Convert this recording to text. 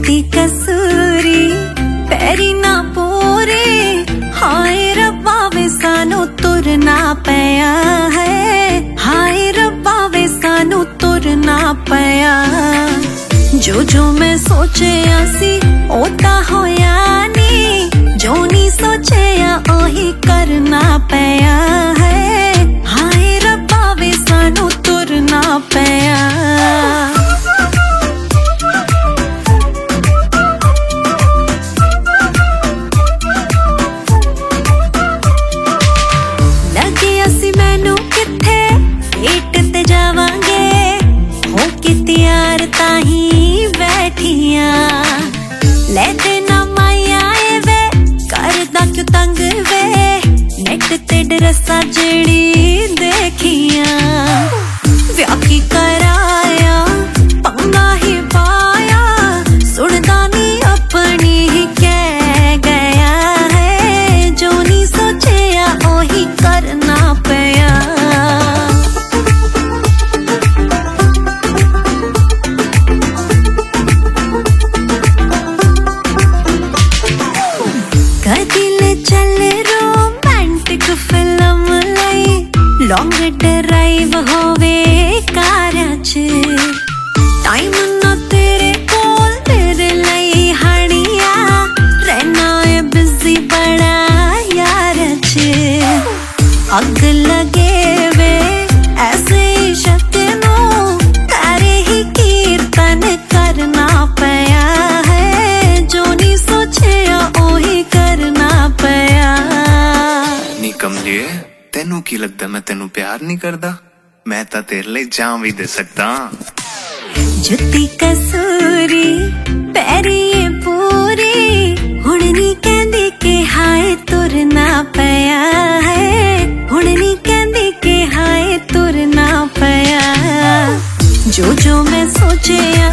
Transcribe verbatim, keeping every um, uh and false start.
जुती कसूरी पैरी ना पूरे हाय रब्बा वे सानू तुरना पया है, हाय रब्बा वे सानू तुरना पया। जो जो मैं सोचे सी ओ ता होया नी, जो नी सोचे ओही करना पया है, हाय रब्बा वे सानू तुरना पया। ताही बैठिया ले देना माया वे करदा क्यों तंग वे, नेट ते डरसा जेड़ी देखिया व्याकी कराया पंगा ही पाया, सुनदा नी अपनी ही कह गया है, जो नी सोचिया ओही करना पया। लॉन्ग ड्राइव होवे कारा च टाइम ना तेरे कोल तेरे लई हणिया, रहना है बिजी बड़ा यार च। अग लगे वे ऐसे इश्क नो तारे ही कीर्तन करना पया है, जो नी सोचिया ओही करना पया। नी कमलिए तेनू की लगदा मैं तेनू प्यार नहीं करदा, मैं ता तेरे लिए जान भी दे सकदा। जुती कसूरी पैरी पूरी हुण नी कहंदी के हाय तुरना पया है, हुण नी कहंदी के हाय तुरना पया। जो जो मैं सोचे